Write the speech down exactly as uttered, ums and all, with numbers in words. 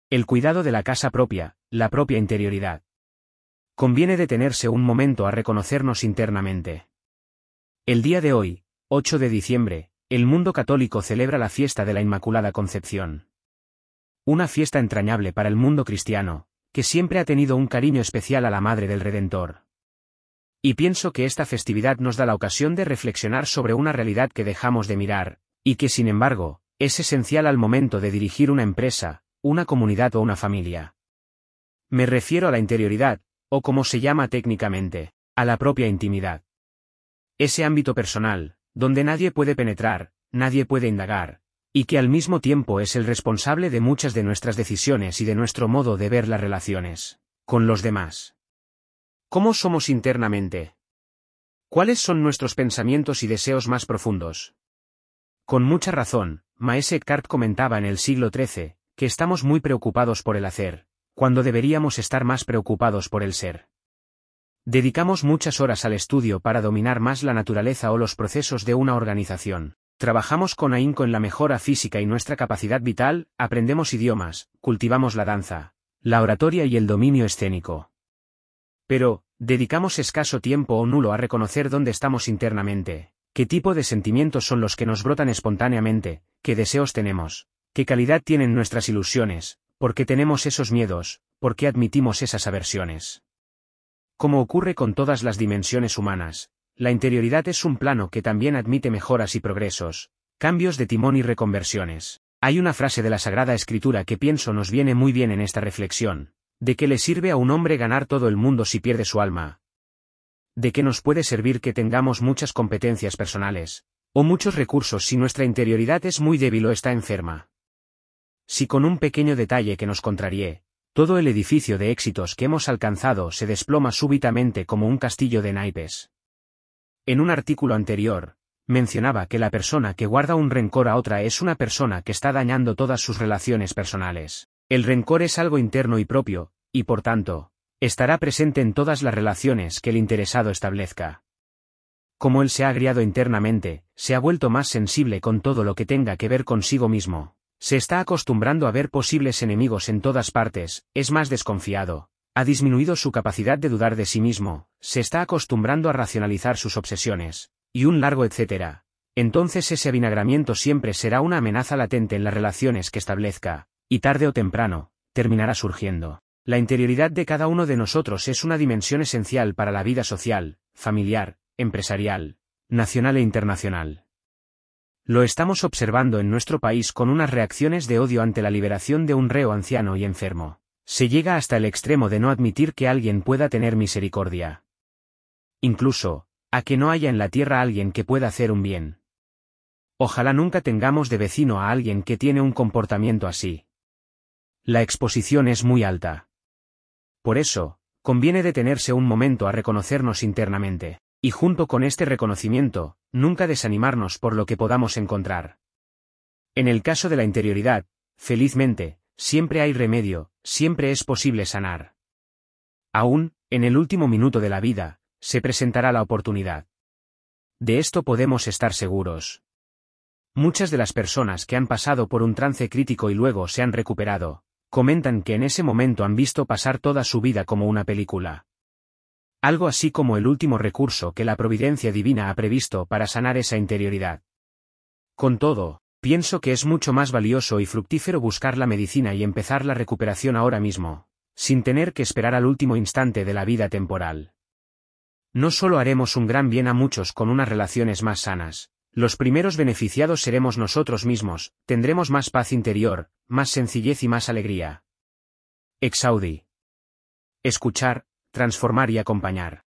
El cuidado de la casa propia, la propia interioridad. Conviene detenerse un momento a reconocernos internamente. El día de hoy, ocho de diciembre, el mundo católico celebra la fiesta de la Inmaculada Concepción. Una fiesta entrañable para el mundo cristiano, que siempre ha tenido un cariño especial a la Madre del Redentor. Y pienso que esta festividad nos da la ocasión de reflexionar sobre una realidad que dejamos de mirar, y que sin embargo, es esencial al momento de dirigir una empresa, una comunidad o una familia. Me refiero a la interioridad, o como se llama técnicamente, a la propia intimidad. Ese ámbito personal, donde nadie puede penetrar, nadie puede indagar, y que al mismo tiempo es el responsable de muchas de nuestras decisiones y de nuestro modo de ver las relaciones con los demás. ¿Cómo somos internamente? ¿Cuáles son nuestros pensamientos y deseos más profundos? Con mucha razón, Maese Eckhart comentaba en el siglo trece, que estamos muy preocupados por el hacer, cuando deberíamos estar más preocupados por el ser. Dedicamos muchas horas al estudio para dominar más la naturaleza o los procesos de una organización. Trabajamos con ahínco en la mejora física y nuestra capacidad vital, aprendemos idiomas, cultivamos la danza, la oratoria y el dominio escénico. Pero, dedicamos escaso tiempo o nulo a reconocer dónde estamos internamente, qué tipo de sentimientos son los que nos brotan espontáneamente, qué deseos tenemos, qué calidad tienen nuestras ilusiones, por qué tenemos esos miedos, por qué admitimos esas aversiones. Como ocurre con todas las dimensiones humanas, la interioridad es un plano que también admite mejoras y progresos, cambios de timón y reconversiones. Hay una frase de la Sagrada Escritura que pienso nos viene muy bien en esta reflexión: ¿de qué le sirve a un hombre ganar todo el mundo si pierde su alma? ¿De qué nos puede servir que tengamos muchas competencias personales, o muchos recursos si nuestra interioridad es muy débil o está enferma? Si con un pequeño detalle que nos contraríe, todo el edificio de éxitos que hemos alcanzado se desploma súbitamente como un castillo de naipes. En un artículo anterior, mencionaba que la persona que guarda un rencor a otra es una persona que está dañando todas sus relaciones personales. El rencor es algo interno y propio, y por tanto, estará presente en todas las relaciones que el interesado establezca. Como él se ha agriado internamente, se ha vuelto más sensible con todo lo que tenga que ver consigo mismo, se está acostumbrando a ver posibles enemigos en todas partes, es más desconfiado. Ha disminuido su capacidad de dudar de sí mismo, se está acostumbrando a racionalizar sus obsesiones, y un largo etcétera. Entonces ese avinagramiento siempre será una amenaza latente en las relaciones que establezca, y tarde o temprano, terminará surgiendo. La interioridad de cada uno de nosotros es una dimensión esencial para la vida social, familiar, empresarial, nacional e internacional. Lo estamos observando en nuestro país con unas reacciones de odio ante la liberación de un reo anciano y enfermo. Se llega hasta el extremo de no admitir que alguien pueda tener misericordia. Incluso, a que no haya en la tierra alguien que pueda hacer un bien. Ojalá nunca tengamos de vecino a alguien que tiene un comportamiento así. La exposición es muy alta. Por eso, conviene detenerse un momento a reconocernos internamente, y junto con este reconocimiento, nunca desanimarnos por lo que podamos encontrar. En el caso de la interioridad, felizmente, siempre hay remedio, siempre es posible sanar. Aún, en el último minuto de la vida, se presentará la oportunidad. De esto podemos estar seguros. Muchas de las personas que han pasado por un trance crítico y luego se han recuperado, comentan que en ese momento han visto pasar toda su vida como una película. Algo así como el último recurso que la providencia divina ha previsto para sanar esa interioridad. Con todo, pienso que es mucho más valioso y fructífero buscar la medicina y empezar la recuperación ahora mismo, sin tener que esperar al último instante de la vida temporal. No solo haremos un gran bien a muchos con unas relaciones más sanas, los primeros beneficiados seremos nosotros mismos, tendremos más paz interior, más sencillez y más alegría. Exaudi. Escuchar, transformar y acompañar.